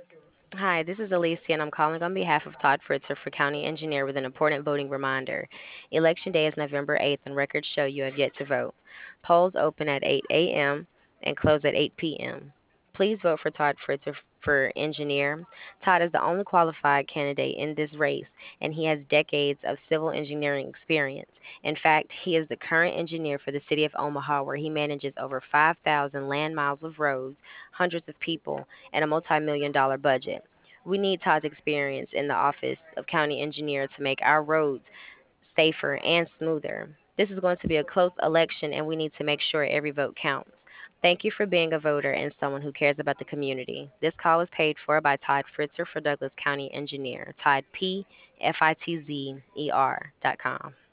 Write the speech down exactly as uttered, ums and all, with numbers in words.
Hi, this is Alicia, and I'm calling on behalf of Todd Fritzer for County Engineer with an important voting reminder. Election day is November eighth, and records show you have yet to vote. Polls open at eight a m and close at eight p m Please vote for Todd Fritzer for engineer. Todd is the only qualified candidate in this race, and he has decades of civil engineering experience. In fact, he is the current engineer for the city of Omaha, where he manages over five thousand land miles of roads, hundreds of people, and a multi million dollar budget. We need Todd's experience in the office of county engineer to make our roads safer and smoother. This is going to be a close election, and we need to make sure every vote counts. Thank you for being a voter and someone who cares about the community. This call was paid for by Todd Fritzer for Douglas County Engineer. Todd P F I T Z E R dot com.